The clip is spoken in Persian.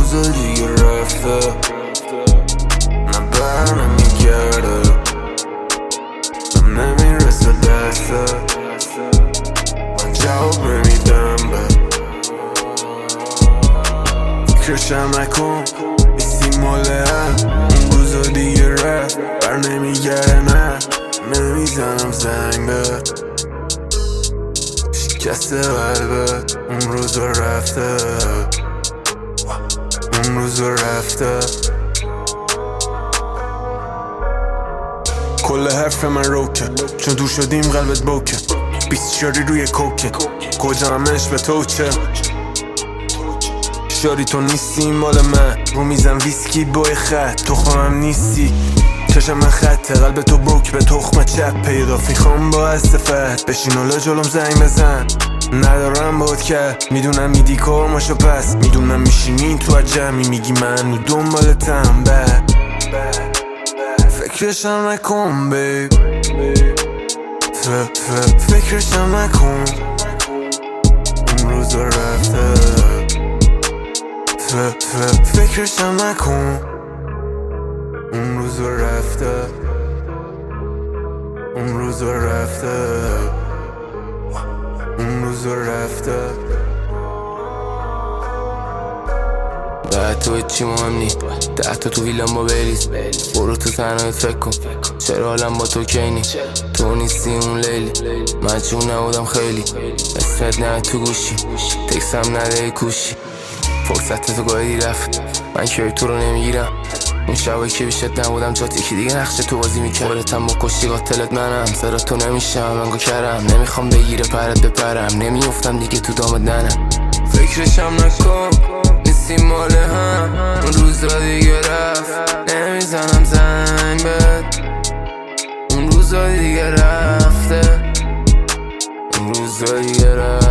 روزا دیگه رفته نه بر نمیگرده نمیرسه دسته من جواب نمیدم به فکرشم نکن نیستی مال هم اون روزا دیگه رفت بر نمیگرده نه نمیزنم زنگ به شکست قلبت اون روزا رفته اون روزا رفته کل حرف من روکه چون دور شدیم قلبت بوکه 24 روی کوکه کجا همش به توچه شاری تو نیستی مال من رو میزن ویسکی بای خط تو خواهم نیستی چشم من خطه قلب تو بروک به تخم چپ پیدا میخوام با استفت بشین حالا جلوم زنگ بزن ندارم باد کرد میدونم میدی کارماشو پس میدونم میشینین تو عجمی میگی من و دنبالتم فکرشم نکن بیب فکرشم نکن اون روزا رفته فکرشم نکن اون روزا رفته اون روزا رفته اون روزا رفته بعد تو چی مهم نی 10 تا تو ویلم با بریز برو تو تنهایت فکر کن چرا حالم با تو کینی تو نیستی اون لیلی مجبور نبودم خیلی اسمت نه تو گوشی تکسم نده کوشی فرصت تو گاهی رفت من که تو رو نمیگیرم اون شبایی که بیشت نبودم جات یکی دیگه نقشه تو بازی میکرد خودتم با کشتی قاتلت منم سر تو نمیشم انگا کرم نمیخوام بگیره پرت بپرم نمیافتم دیگه تو دامت ننم فکرشم نکن نیستی مال هم اون روزا دیگه رفت نمیزنم زنگ بهت اون روزا دیگه رفته اون روزا دیگه رفت